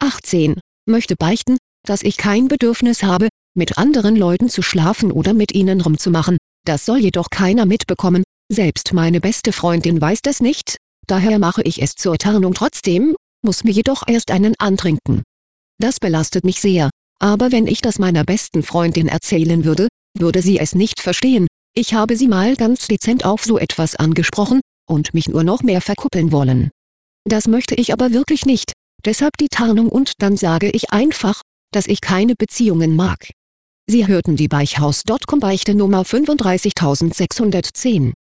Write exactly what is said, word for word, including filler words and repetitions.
achtzehn. Möchte beichten, dass ich kein Bedürfnis habe, mit anderen Leuten zu schlafen oder mit ihnen rumzumachen. Das soll jedoch keiner mitbekommen, selbst meine beste Freundin weiß das nicht, daher mache ich es zur Tarnung trotzdem, muss mir jedoch erst einen antrinken. Das belastet mich sehr, aber wenn ich das meiner besten Freundin erzählen würde, würde sie es nicht verstehen. Ich habe sie mal ganz dezent auf so etwas angesprochen und mich nur noch mehr verkuppeln wollen. Das möchte ich aber wirklich nicht, deshalb die Tarnung und dann sage ich einfach, dass ich keine Beziehungen mag. Sie hörten die Beichthaus Punkt com Beichte Nummer fünfunddreißigtausendsechshundertzehn.